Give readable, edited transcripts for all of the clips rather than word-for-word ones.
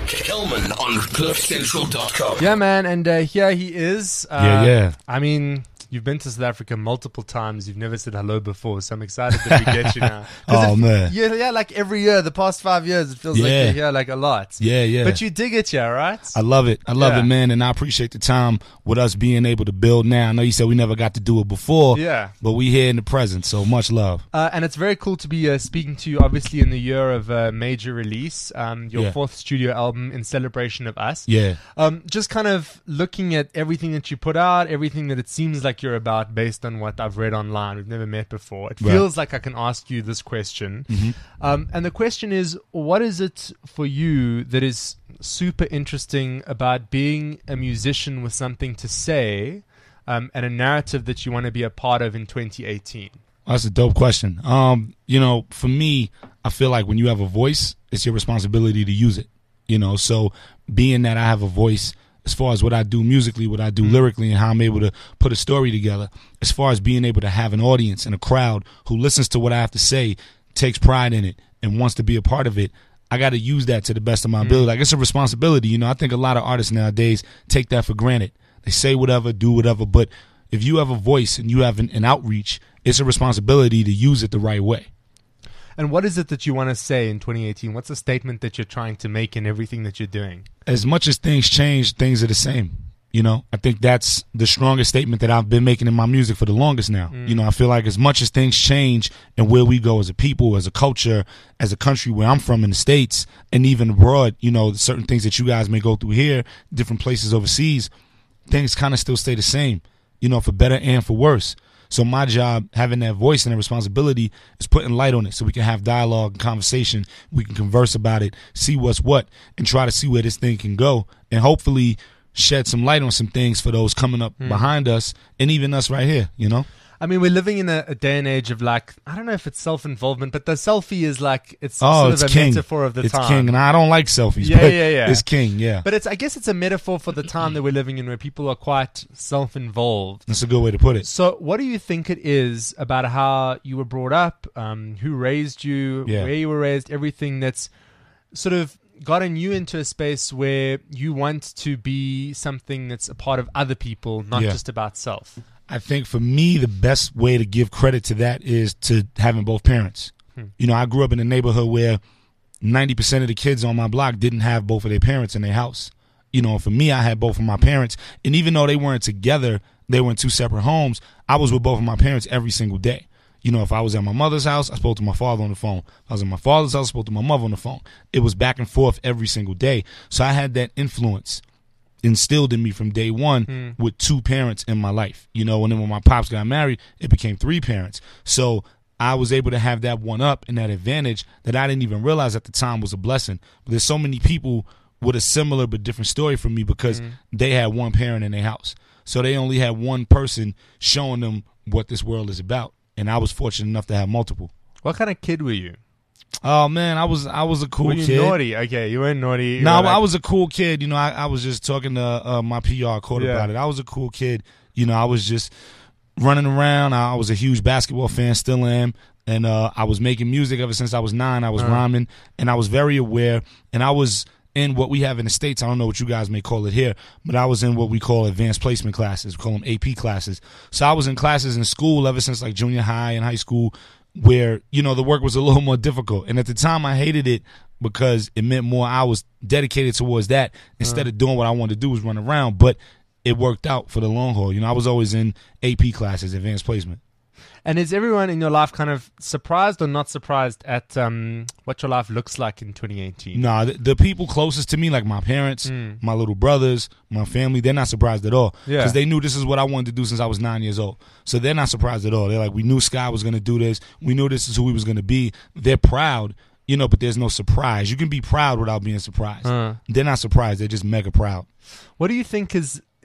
Kelman on CliffCentral.com. Yeah, man, and here he is. Yeah. I mean, you've been to South Africa multiple times. You've never said hello before, so I'm excited that we get you now. Oh, man. Yeah, like every year, the past 5 years, it feels like you're here like a lot. Yeah. But you dig it here, right? I love it. I love it, man, and I appreciate the time with us being able to build now. I know you said we never got to do it before, but we here in the present, so much love. And it's very cool to be speaking to you, obviously, in the year of major release, your fourth studio album in celebration of us. Yeah. Just kind of looking at everything that you put out, everything that it seems like you're about based on what I've read online. We've never met before. It feels like I can ask you this question. And the question is, what is it for you that is super interesting about being a musician with something to say and a narrative that you want to be a part of in 2018? That's a dope question. For me, I feel like when you have a voice, it's your responsibility to use it. So being that I have a voice, as far as what I do musically, what I do lyrically, and how I'm able to put a story together, as far as being able to have an audience and a crowd who listens to what I have to say, takes pride in it, and wants to be a part of it, I got to use that to the best of my ability. Like, it's a responsibility. I think a lot of artists nowadays take that for granted. They say whatever, do whatever, but if you have a voice and you have an outreach, it's a responsibility to use it the right way. And what is it that you want to say in 2018? What's the statement that you're trying to make in everything that you're doing? As much as things change, things are the same. I think that's the strongest statement that I've been making in my music for the longest now. I feel like as much as things change and where we go as a people, as a culture, as a country where I'm from in the States, and even abroad, certain things that you guys may go through here, different places overseas, things kind of still stay the same, for better and for worse. So my job, having that voice and that responsibility, is putting light on it so we can have dialogue and conversation. We can converse about it, see what's what, and try to see where this thing can go, and hopefully shed some light on some things for those coming up behind us and even us right here, I mean, we're living in a day and age of, like, I don't know if it's self-involvement, but the selfie is like, it's sort of a king. metaphor of the time. It's king, and I don't like selfies, but yeah. It's king, yeah. But I guess it's a metaphor for the time that we're living in, where people are quite self-involved. That's a good way to put it. So what do you think it is about how you were brought up, who raised you, where you were raised, everything that's sort of gotten you into a space where you want to be something that's a part of other people, not just about self? I think for me, the best way to give credit to that is to having both parents. I grew up in a neighborhood where 90% of the kids on my block didn't have both of their parents in their house. For me, I had both of my parents. And even though they weren't together, they were in two separate homes, I was with both of my parents every single day. If I was at my mother's house, I spoke to my father on the phone. If I was at my father's house, I spoke to my mother on the phone. It was back and forth every single day. So I had that influence instilled in me from day one with two parents in my life, and then when my pops got married, it became three parents. So I was able to have that one up and that advantage that I didn't even realize at the time was a blessing. But there's so many people with a similar but different story from me because they had one parent in their house. So they only had one person showing them what this world is about. And I was fortunate enough to have multiple. What kind of kid were you? Oh man, I was a cool kid. Were you naughty? Okay, you weren't naughty. No, I was a cool kid. I was just talking to my PR court about it. I was a cool kid. I was just running around. I was a huge basketball fan, still am. And I was making music ever since I was 9. I was rhyming, and I was very aware. And I was in what we have in the States. I don't know what you guys may call it here, but I was in what we call advanced placement classes. We call them AP classes. So I was in classes in school ever since like junior high and high school, where, the work was a little more difficult. And at the time, I hated it because it meant more I was dedicated towards that instead of doing what I wanted to do was run around. But it worked out for the long haul. I was always in AP classes, advanced placement. And is everyone in your life kind of surprised or not surprised at what your life looks like in 2018? No, the people closest to me, like my parents, my little brothers, my family, they're not surprised at all. Because they knew this is what I wanted to do since I was 9 years old. So they're not surprised at all. They're like, we knew Sky was going to do this. We knew this is who he was going to be. They're proud, but there's no surprise. You can be proud without being surprised. They're not surprised. They're just mega proud. What do you think is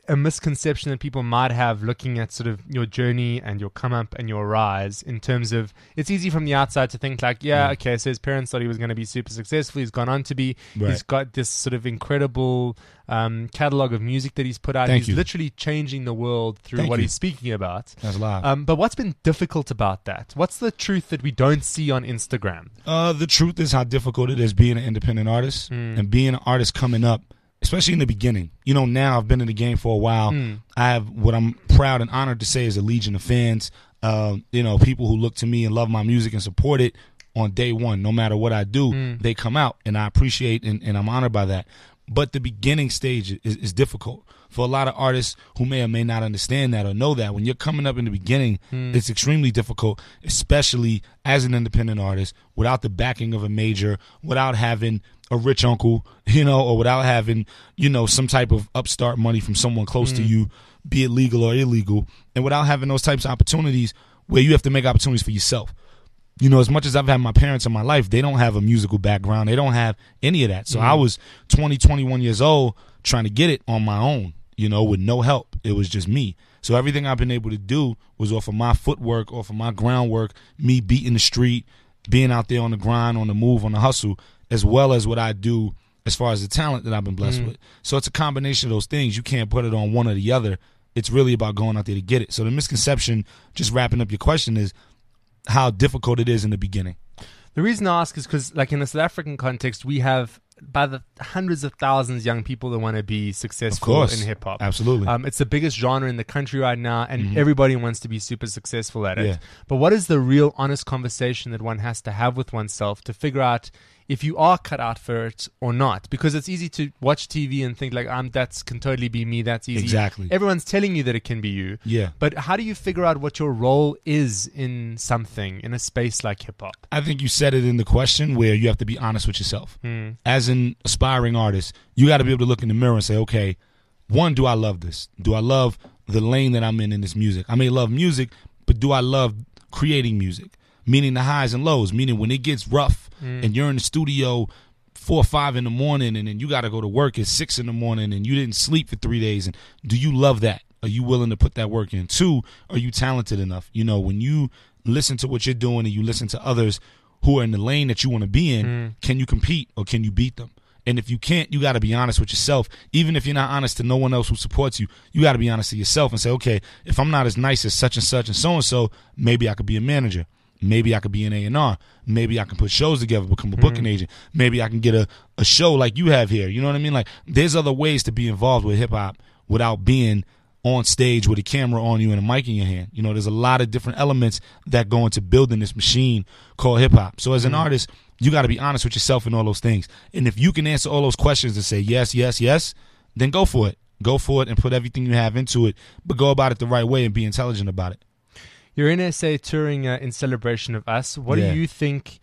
a misconception that people might have looking at sort of your journey and your come up and your rise, in terms of, it's easy from the outside to think like, okay, so his parents thought he was going to be super successful. He's gone on to be. Right. He's got this sort of incredible catalog of music that he's put out. He's literally changing the world through what he's speaking about. That's live. But what's been difficult about that? What's the truth that we don't see on Instagram? The truth is how difficult it is being an independent artist and being an artist coming up, especially in the beginning. You know, now I've been in the game for a while. I have what I'm proud and honored to say is a legion of fans. You know, people who look to me and love my music and support it on day one. No matter what I do, they come out, and I appreciate and I'm honored by that. But the beginning stage is difficult for a lot of artists who may or may not understand that or know that. When you're coming up in the beginning, it's extremely difficult, especially as an independent artist, without the backing of a major, without having a rich uncle, you know, or without having, you know, some type of upstart money from someone close to you, be it legal or illegal, and without having those types of opportunities where you have to make opportunities for yourself. You know, as much as I've had my parents in my life, they don't have a musical background. They don't have any of that. So I was 20, 21 years old trying to get it on my own, you know, with no help. It was just me. So everything I've been able to do was off of my footwork, off of my groundwork, me beating the street, being out there on the grind, on the move, on the hustle, as well as what I do as far as the talent that I've been blessed with. So it's a combination of those things. You can't put it on one or the other. It's really about going out there to get it. So the misconception, just wrapping up your question, is how difficult it is in the beginning. The reason I ask is because, like, in the South African context, we have by the hundreds of thousands young people that want to be successful in hip hop. Absolutely. It's the biggest genre in the country right now, and everybody wants to be super successful at it. But what is the real honest conversation that one has to have with oneself to figure out if you are cut out for it or not? Because it's easy to watch TV and think like, that can totally be me. That's easy. Exactly. Everyone's telling you that it can be you. Yeah. But how do you figure out what your role is in something, in a space like hip hop? I think you said it in the question, where you have to be honest with yourself. As an aspiring artist, you got to be able to look in the mirror and say, okay, one, do I love this? Do I love the lane that I'm in this music? I may love music, but do I love creating music? Meaning the highs and lows, meaning when it gets rough and you're in the studio 4 or 5 in the morning, and then you got to go to work at 6 in the morning, and you didn't sleep for 3 days. And do you love that? Are you willing to put that work in? 2, are you talented enough? You know, when you listen to what you're doing and you listen to others who are in the lane that you want to be in, can you compete or can you beat them? And if you can't, you got to be honest with yourself. Even if you're not honest to no one else who supports you, you got to be honest to yourself and say, okay, if I'm not as nice as such and so, maybe I could be a manager. Maybe I could be an A&R. Maybe I can put shows together, become a booking agent. Maybe I can get a show like you have here. You know what I mean? Like, there's other ways to be involved with hip-hop without being on stage with a camera on you and a mic in your hand. You know, there's a lot of different elements that go into building this machine called hip-hop. So as an artist, you got to be honest with yourself in all those things. And if you can answer all those questions and say yes, yes, yes, then go for it. Go for it and put everything you have into it, but go about it the right way and be intelligent about it. You're in SA touring in celebration of us. What do you think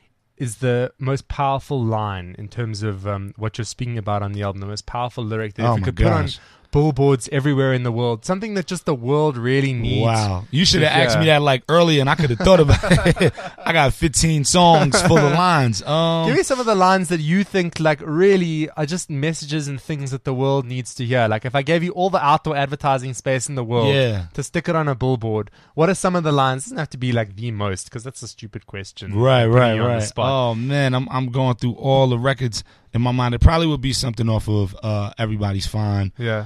is the most powerful line in terms of what you're speaking about on the album? The most powerful lyric that if you could put on billboards everywhere in the world, something that just the world really needs. Wow. You should have asked me that like earlier and I could have thought about it. I got 15 songs full of lines. Give me some of the lines that you think like really are just messages and things that the world needs to hear. Like if I gave you all the outdoor advertising space in the world to stick it on a billboard, what are some of the lines? It doesn't have to be like the most, because that's a stupid question. Right. Oh man, I'm going through all the records in my mind. It probably would be something off of Everybody's Fine. Yeah.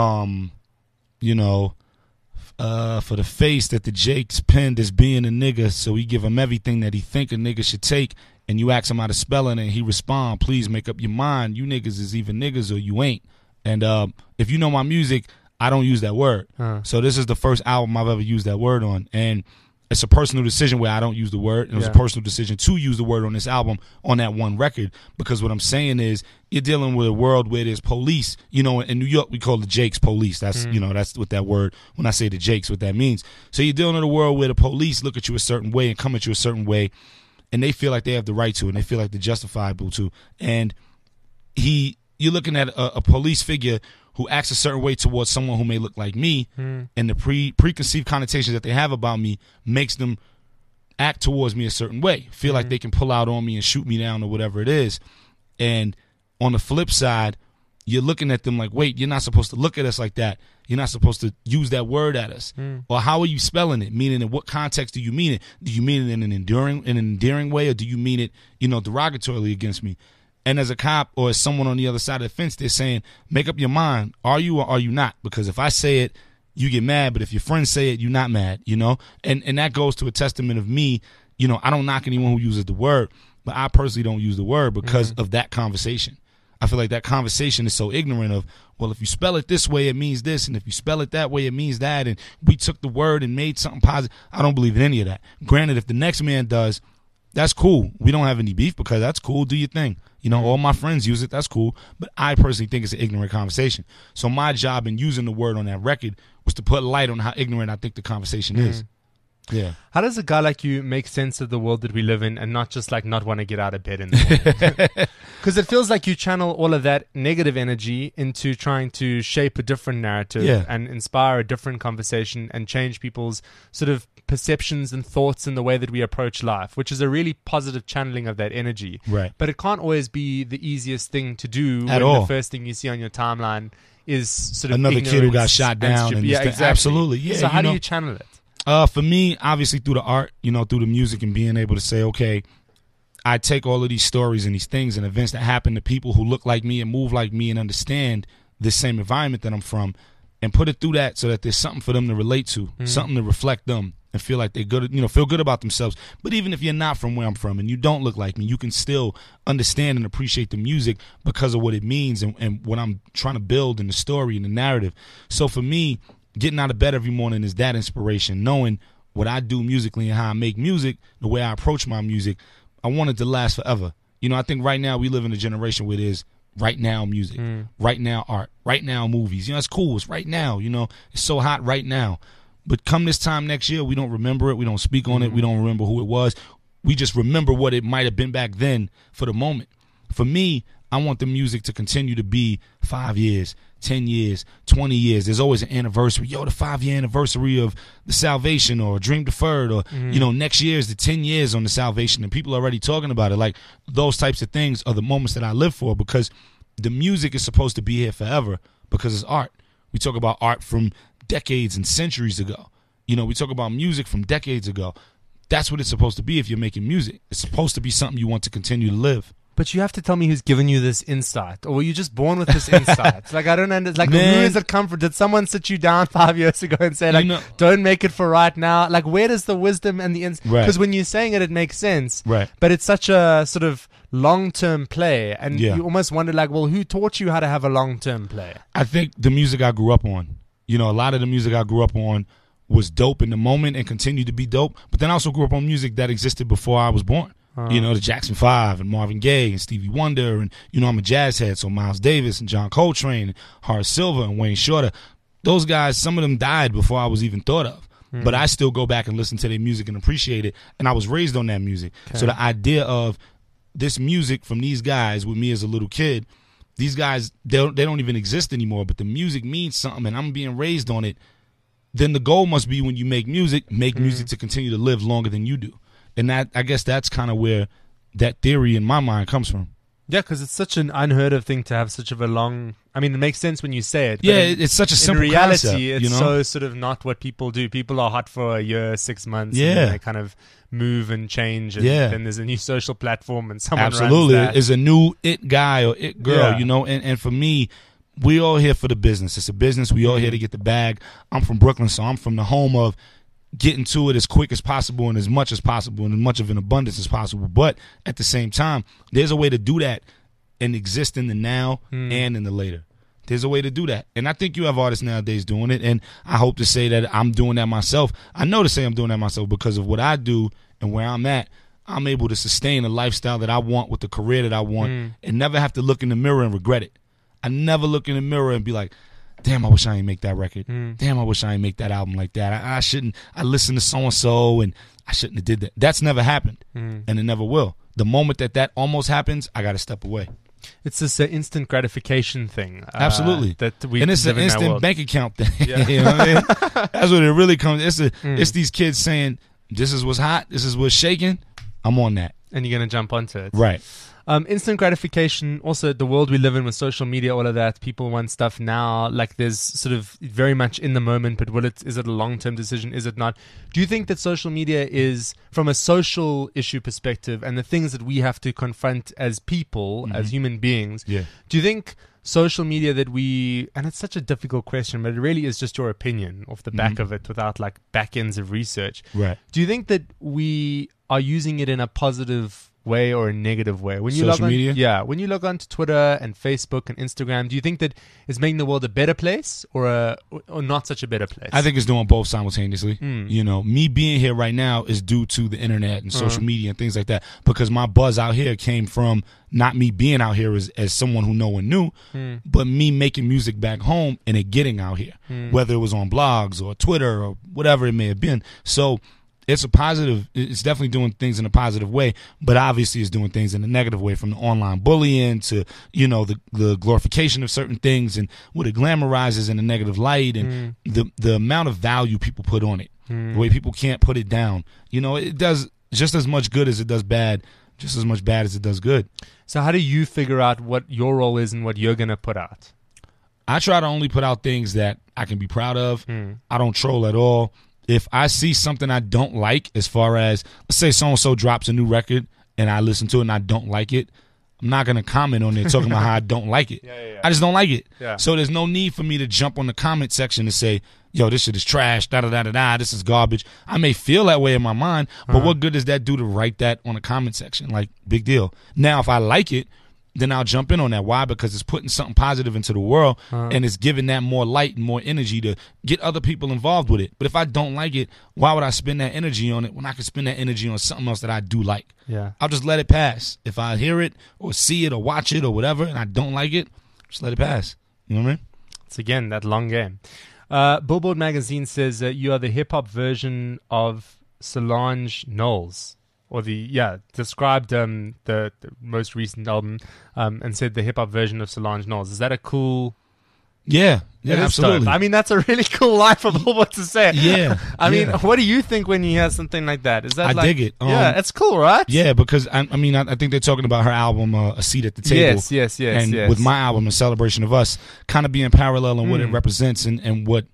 You know, for the face that the Jakes penned as being a nigga, so we give him everything that he think a nigga should take, and you ask him how to spell it, and he respond, please make up your mind, you niggas is either niggas or you ain't. And if you know my music, I don't use that word. So this is the first album I've ever used that word on, and it's a personal decision where I don't use the word. It was a personal decision to use the word on this album, on that one record, because what I'm saying is you're dealing with a world where there's police. You know, in New York, we call the Jakes police. That's, you know, that's what that word, when I say the Jakes, what that means. So you're dealing with a world where the police look at you a certain way and come at you a certain way, and they feel like they have the right to, and they feel like they're justifiable to. And you're looking at a police figure who acts a certain way towards someone who may look like me, and the preconceived connotations that they have about me makes them act towards me a certain way, feel like they can pull out on me and shoot me down or whatever it is. And on the flip side, you're looking at them like, wait, you're not supposed to look at us like that. You're not supposed to use that word at us. Or how are you spelling it? Meaning, in what context do you mean it? Do you mean it in an endearing way, or do you mean it, derogatorily against me? And as a cop or as someone on the other side of the fence, they're saying, make up your mind. Are you or are you not? Because if I say it, you get mad. But if your friends say it, you're not mad, And that goes to a testament of me. I don't knock anyone who uses the word, but I personally don't use the word because of that conversation. I feel like that conversation is so ignorant of, well, if you spell it this way, it means this. And if you spell it that way, it means that. And we took the word and made something positive. I don't believe in any of that. Granted, if the next man does, that's cool. We don't have any beef because that's cool. Do your thing. All my friends use it. That's cool. But I personally think it's an ignorant conversation. So my job in using the word on that record was to put light on how ignorant I think the conversation is. Yeah. How does a guy like you make sense of the world that we live in and not just not want to get out of bed in the morning? Because it feels like you channel all of that negative energy into trying to shape a different narrative and inspire a different conversation and change people's sort of perceptions and thoughts in the way that we approach life, which is a really positive channeling of that energy. Right. But it can't always be the easiest thing to do at when all. The first thing you see on your timeline is sort of another kid who got shot down. Exactly. Absolutely. Yeah. So how do you channel it? For me, obviously through the art, through the music and being able to say, okay, I take all of these stories and these things and events that happen to people who look like me and move like me and understand this same environment that I'm from and put it through that so that there's something for them to relate to, something to reflect them and feel like they're good, feel good about themselves. But even if you're not from where I'm from and you don't look like me, you can still understand and appreciate the music because of what it means and what I'm trying to build in the story and the narrative. So for me, getting out of bed every morning is that inspiration, knowing what I do musically and how I make music, the way I approach my music. I want it to last forever. I think right now we live in a generation where there's right now music, right now art, right now movies. It's cool. It's right now. It's so hot right now. But come this time next year, we don't remember it. We don't speak on it. We don't remember who it was. We just remember what it might have been back then for the moment. For me, I want the music to continue to be 5 years, 10 years, 20 years. There's always an anniversary. The 5-year anniversary of The Salvation or Dream Deferred or, next year is the 10 years on The Salvation and people are already talking about it. Like those types of things are the moments that I live for because the music is supposed to be here forever because it's art. We talk about art from decades and centuries ago. We talk about music from decades ago. That's what it's supposed to be if you're making music. It's supposed to be something you want to continue to live. But you have to tell me who's given you this insight, or were you just born with this insight? I don't understand. Who has it come from? Did someone sit you down 5 years ago and say, don't make it for right now? Where does the wisdom and the insight? Because when you're saying it, it makes sense. Right. But it's such a sort of long-term play, and you almost wonder, who taught you how to have a long-term play? I think the music I grew up on. A lot of the music I grew up on was dope in the moment and continued to be dope. But then I also grew up on music that existed before I was born. The Jackson 5 and Marvin Gaye and Stevie Wonder and, I'm a jazz head, so Miles Davis and John Coltrane and Horace Silver and Wayne Shorter. Those guys, some of them died before I was even thought of. But I still go back and listen to their music and appreciate it. And I was raised on that music. Okay. So the idea of this music from these guys with me as a little kid, these guys, they don't even exist anymore, but the music means something and I'm being raised on it. Then the goal must be when you make music to continue to live longer than you do. And that, I guess that's kind of where that theory in my mind comes from. Yeah, because it's such an unheard of thing to have such of a long... I mean, it makes sense when you say it. Yeah, it's such a simple concept. In reality, it's so sort of not what people do. People are hot for a year, 6 months, and then they kind of move and change, and then there's a new social platform, and someone Absolutely. runs that. Is a new it guy or it girl, and for me, we all here for the business. It's a business. We all here to get the bag. I'm from Brooklyn, so I'm from the home of getting to it as quick as possible and as much as possible and as much of an abundance as possible. But at the same time, there's a way to do that and exist in the now and in the later. There's a way to do that. And I think you have artists nowadays doing it, and I hope to say that I'm doing that myself. I know to say I'm doing that myself because of what I do and where I'm at. I'm able to sustain a lifestyle that I want with the career that I want and never have to look in the mirror and regret it. I never look in the mirror and be like, damn, I wish I ain't make that record. Damn, I wish I ain't make that album like that. I shouldn't. I listened to so-and-so, and I shouldn't have did that. That's never happened, and it never will. The moment that almost happens, I got to step away. It's this instant gratification thing. Absolutely. And it's an instant bank account thing. Yeah. You know what I mean? That's what it really comes. It's these kids saying, this is what's hot. This is what's shaking. I'm on that. And you're going to jump onto it. Right. Instant gratification, also the world we live in with social media, all of that. People want stuff now. Like there's sort of very much in the moment, but is it a long-term decision? Is it not? Do you think that social media is, from a social issue perspective and the things that we have to confront as people, as human beings, do you think social media and it's such a difficult question, but it really is just your opinion off the back of it without like back ends of research. Right. Do you think that we are using it in a positive way or a negative way? When you Social media? Yeah. When you log on to Twitter and Facebook and Instagram, do you think that it's making the world a better place or not such a better place? I think it's doing both simultaneously. You know, me being here right now is due to the internet and social media and things like that, because my buzz out here came from not me being out here as someone who no one knew, but me making music back home and it getting out here, whether it was on blogs or Twitter or whatever it may have been. So it's a positive. It's definitely doing things in a positive way, but obviously it's doing things in a negative way, from the online bullying to, you know, the glorification of certain things and what it glamorizes in a negative light, and the amount of value people put on it, the way people can't put it down. You know, it does just as much good as it does bad, just as much bad as it does good. So how do you figure out what your role is and what you're going to put out? I try to only put out things that I can be proud of. I don't troll at all. If I see something I don't like, as far as, let's say so-and-so drops a new record and I listen to it and I don't like it, I'm not going to comment on it talking about how I don't like it. I just don't like it. So there's no need for me to jump on the comment section and say, yo, this shit is trash, da-da-da-da-da, this is garbage. I may feel that way in my mind, but what good does that do to write that on the comment section? Like, big deal. Now, if I like it, then I'll jump in on that. Why? Because it's putting something positive into the world, and it's giving that more light and more energy to get other people involved with it. But if I don't like it, why would I spend that energy on it when I could spend that energy on something else that I do like? I'll just let it pass. If I hear it or see it or watch it or whatever and I don't like it, just let it pass. You know what I mean? It's, again, that long game. Billboard magazine says that you are the hip-hop version of Solange Knowles. Or described the most recent album and said the hip hop version of Solange Knowles. Is that a cool? Yeah, absolutely. I mean, that's a really cool line for Billboard to say. Yeah. I mean, what do you think when you hear something like that? Is that I dig it. Yeah, it's cool, right? Yeah, because I think they're talking about her album, A Seat at the Table. Yes. And with my album, A Celebration of Us, kind of being parallel in what it represents and what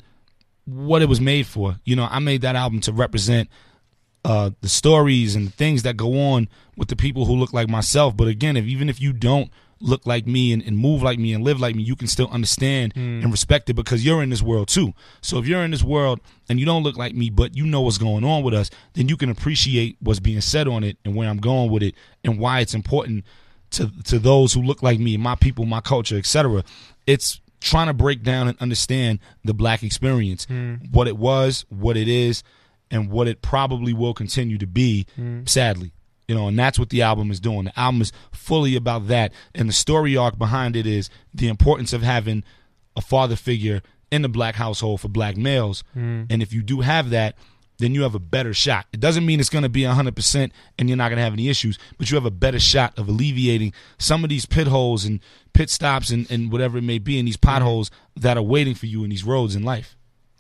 it was made for. You know, I made that album to represent the stories and the things that go on with the people who look like myself. But again, even if you don't look like me and move like me and live like me, you can still understand and respect it, because you're in this world too. So if you're in this world and you don't look like me, but you know what's going on with us, then you can appreciate what's being said on it and where I'm going with it and why it's important to those who look like me, my people, my culture, etc. It's trying to break down and understand the black experience, what it was, what it is, and what it probably will continue to be, sadly. You know, and that's what the album is doing. The album is fully about that, and the story arc behind it is the importance of having a father figure in the black household for black males. And if you do have that, then you have a better shot. It doesn't mean it's going to be 100% and you're not going to have any issues, but you have a better shot of alleviating some of these pit holes and pit stops and whatever it may be, and these potholes that are waiting for you in these roads in life.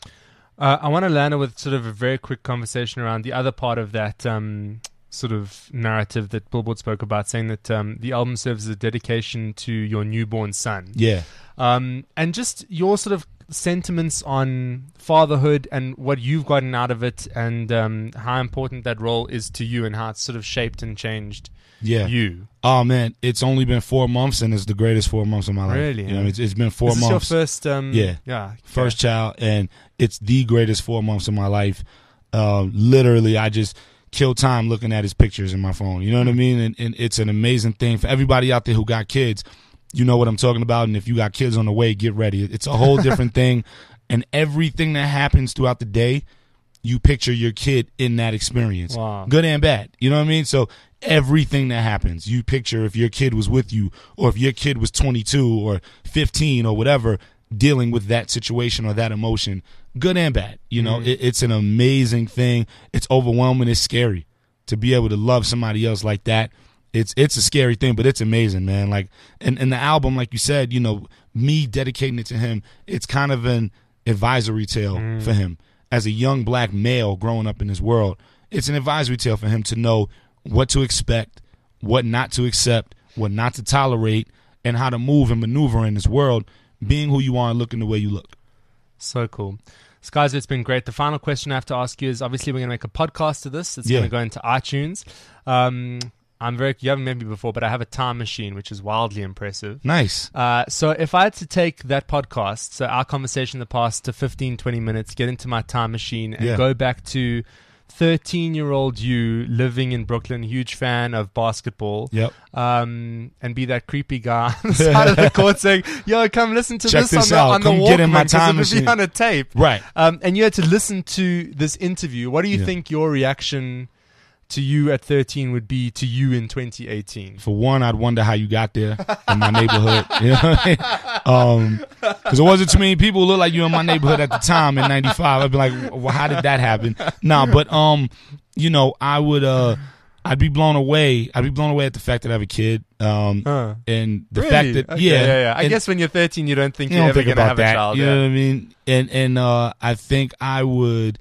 I want to land it with sort of a very quick conversation around the other part of that sort of narrative that Billboard spoke about, saying that the album serves as a dedication to your newborn son. Yeah. And just your sort of sentiments on fatherhood and what you've gotten out of it, and how important that role is to you and how it's sort of shaped and changed you. Oh, man, it's only been 4 months, and it's the greatest 4 months of my life. Really? You know, it's been 4 months. Is this your first? First child, and it's the greatest 4 months of my life. Literally, I just kill time looking at his pictures in my phone. You know what I mean? And it's an amazing thing for everybody out there who got kids. You know what I'm talking about, and if you got kids on the way, get ready. It's a whole different thing, and everything that happens throughout the day, you picture your kid in that experience. Wow. Good and bad. You know what I mean? So everything that happens, you picture if your kid was with you, or if your kid was 22 or 15 or whatever, dealing with that situation or that emotion, good and bad. You know, it's an amazing thing. It's overwhelming. It's scary to be able to love somebody else like that. It's a scary thing, but it's amazing, man. Like, and the album, like you said, you know, me dedicating it to him, it's kind of an advisory tale for him as a young black male growing up in this world. It's an advisory tale for him to know what to expect, what not to accept, what not to tolerate, and how to move and maneuver in this world, being who you are and looking the way you look. So cool. Skies, it's been great. The final question I have to ask you is, obviously we're going to make a podcast of this. It's going to go into iTunes. You haven't met me before, but I have a time machine, which is wildly impressive. Nice. So if I had to take that podcast, so our conversation in the past, to 15, 20 minutes, get into my time machine and go back to 13-year-old you living in Brooklyn, huge fan of basketball, and be that creepy guy on the side of the court saying, yo, come listen to Check this out. on the Come Walkman, get in my because time it'll machine. be on a tape. Right. And you had to listen to this interview. What do you think your reaction to you at 13 would be to you in 2018? For one, I'd wonder how you got there in my neighborhood. You know what I mean? Because there wasn't too many people who looked like you in my neighborhood at the time in '95. I'd be like, well, how did that happen? Nah, but you know, I'd be blown away. I'd be blown away at the fact that I have a kid. And the fact that I guess when you're 13, you don't think you're ever going to have a child. You know what I mean? And I think I would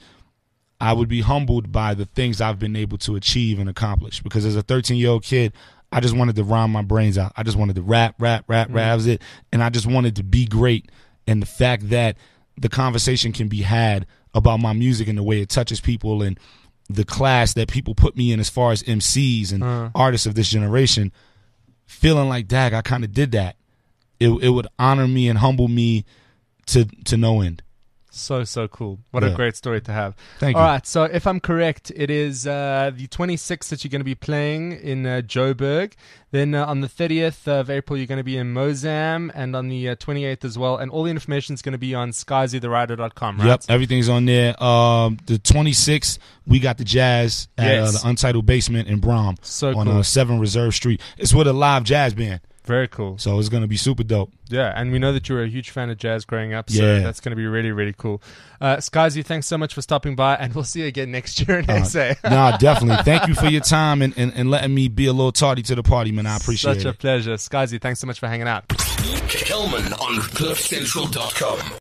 be humbled by the things I've been able to achieve and accomplish. Because as a 13-year-old kid, I just wanted to rhyme my brains out. I just wanted to rap. That was it. And I just wanted to be great. And the fact that the conversation can be had about my music and the way it touches people and the class that people put me in as far as MCs and artists of this generation, feeling like, dag, I kind of did that. It would honor me and humble me to no end. So cool. What a great story to have. Thank you. All right, so if I'm correct, it is the 26th that you're going to be playing in Joburg. Then on the 30th of April, you're going to be in Mozam, and on the 28th as well. And all the information is going to be on skyzytherider.com, right? Yep, everything's on there. The 26th, we got the jazz at the Untitled Basement in Brom. So on cool. 7 Reserve Street. It's with a live jazz band. Very cool. So it's going to be super dope. Yeah, and we know that you were a huge fan of jazz growing up, so that's going to be really, really cool. Skyzy, thanks so much for stopping by, and we'll see you again next year in SA. No, definitely. Thank you for your time and letting me be a little tardy to the party, man. I appreciate it. Such a pleasure. Skyzy, thanks so much for hanging out. Kelman on CliffCentral.com.